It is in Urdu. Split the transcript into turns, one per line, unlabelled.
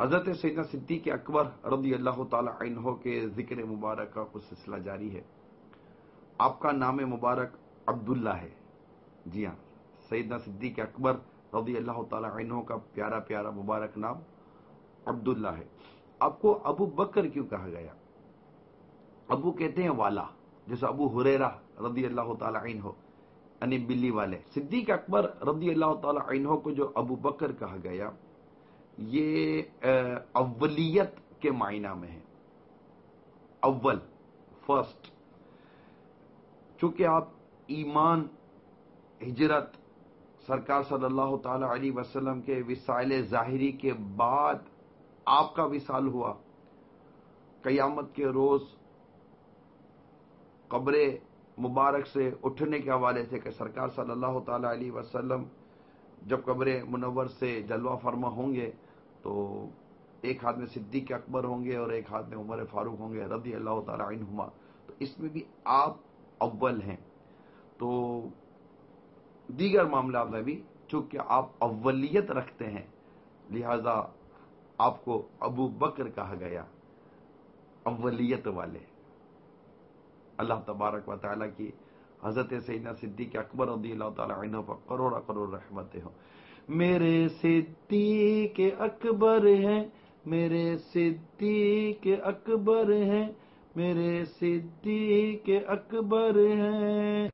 حضرت سیدنا صدیق اکبر رضی اللہ تعالی عنہ کے ذکر مبارک کا کچھ سلسلہ جاری ہے۔ آپ کا نام مبارک عبداللہ ہے۔ جی ہاں، سیدنا صدیق اکبر رضی اللہ تعالی عنہ کا پیارا پیارا مبارک نام عبداللہ ہے۔ آپ کو ابو بکر کیوں کہا گیا؟ ابو کہتے ہیں والا، جیسے ابو ہریرہ رضی اللہ تعالی عنہ یعنی بلی والے۔ صدیق اکبر رضی اللہ تعالی عنہ کو جو ابو بکر کہا گیا، یہ اولیت کے معنی میں ہے، اول، فرسٹ۔ چونکہ آپ ایمان، ہجرت، سرکار صلی اللہ تعالی علیہ وسلم کے وصال ظاہری کے بعد آپ کا وصال ہوا، قیامت کے روز قبر مبارک سے اٹھنے کے حوالے سے کہ سرکار صلی اللہ تعالی علیہ وسلم جب قبر منور سے جلوہ فرما ہوں گے تو ایک ہاتھ میں صدیق اکبر ہوں گے اور ایک ہاتھ میں عمر فاروق ہوں گے رضی اللہ تعالی عنہما، تو اس میں بھی آپ اول ہیں۔ تو دیگر معاملات میں بھی چونکہ آپ اولیت رکھتے ہیں، لہذا آپ کو ابو بکر کہا گیا، اولیت والے۔ اللہ تبارک و تعالیٰ کی حضرت سیدنا صدیق اکبر رضی اللہ تعالی عنہ پر کروڑا کروڑ رحمتیں ہوں۔ میرے صدیق اکبر ہیں، میرے صدیق اکبر ہیں، میرے صدیق اکبر ہیں۔